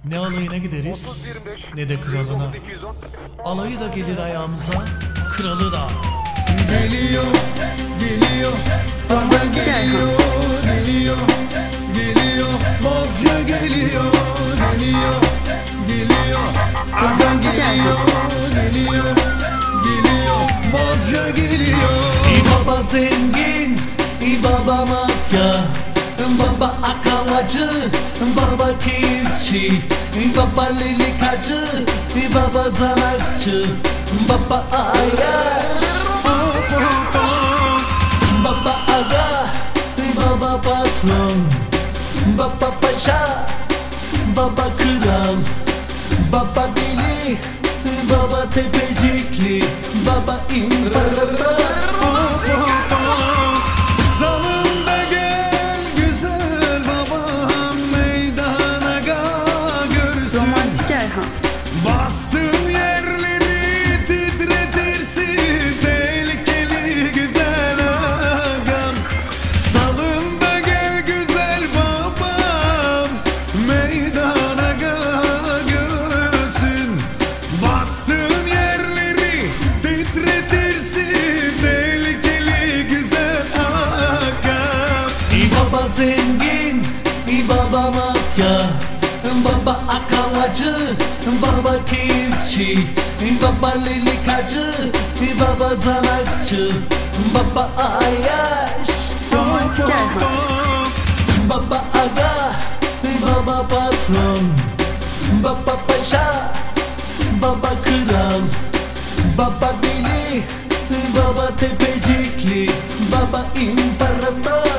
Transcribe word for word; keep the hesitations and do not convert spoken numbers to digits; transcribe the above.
Ne alayına gideriz ne de kralına. Alayı da gelir ayağımıza, kralı da. Geliyor, geliyor, ama geliyor, geliyor, geliyor, mafya geliyor, geliyor, geliyor, ama geliyor, geliyor, geliyor, mafya geliyor. İyi baba zengin, iyi baba mafya, baba akavacı, baba keyifçi, baba lilikacı, baba sanatçı, baba ayaş, baba aga, baba patron, baba paşa, baba kral, baba deli, baba tepecikli, baba imparator. Salında gel güzel babam, meydana ga görsün. Romantik Erhan. Bastığım yerleri titretirsin, tehlikeli güzel ağam. Salında gel güzel babam, meydana ga görsün. Bastığım yerleri titretirsin, tehlikeli güzel ağam. İyi baba zengin, iyi baba mafya, baba akavacı, baba keyifçi, baba lilikacı, baba sanatçı, baba ayaş, Romantik Erhan. baba aga, baba patron, baba paşa, baba kral, baba deli, baba tepecikli, baba imparator.